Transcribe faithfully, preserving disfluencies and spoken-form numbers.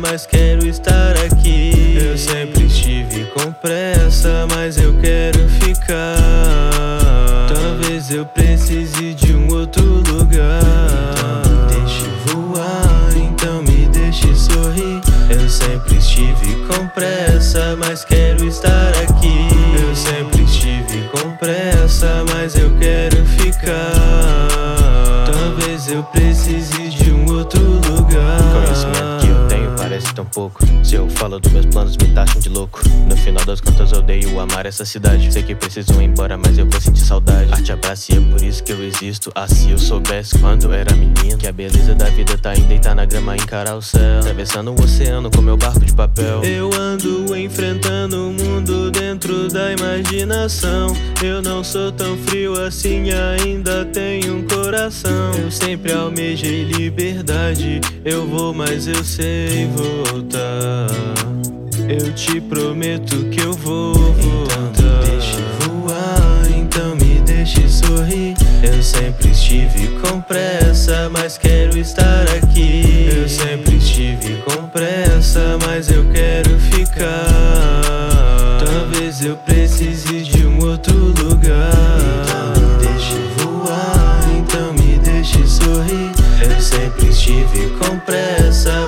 mas quero estar aqui. Eu sempre estive com pressa, mas eu quero ficar. Talvez eu precise de um outro lugar. Então me deixe voar, então me deixe sorrir. Eu sempre estive com pressa, mas quero estar aqui. Eu sempre estive com pressa, mas eu quero ficar. Talvez eu precise de um outro lugar. Conhecimento que eu tenho parece tão pouco. Se eu falo dos meus planos, me taxam de louco. No final das contas eu odeio amar essa cidade. Sei que preciso ir embora, mas eu vou sentir saudade. Arte abraça e é por isso que eu existo. Ah, se eu soubesse quando era menino que a beleza da vida tá em deitar na grama e encarar o céu, atravessando o oceano com meu barco de papel. Eu ando enfrentando o mundo dentro da imaginação. Eu não sou tão frio assim, ainda tenho um coração. Eu sempre almejei liberdade. Eu vou, mas eu sei voltar. Eu te prometo que eu vou voltar. Então me deixe voar, então me deixe sorrir. Eu sempre estive com pressa, mas quero estar aqui. Eu sempre estive com pressa, mas eu quero ficar. Talvez eu precise de um outro lugar. Então me deixe voar, então me deixe sorrir. Eu sempre estive com pressa,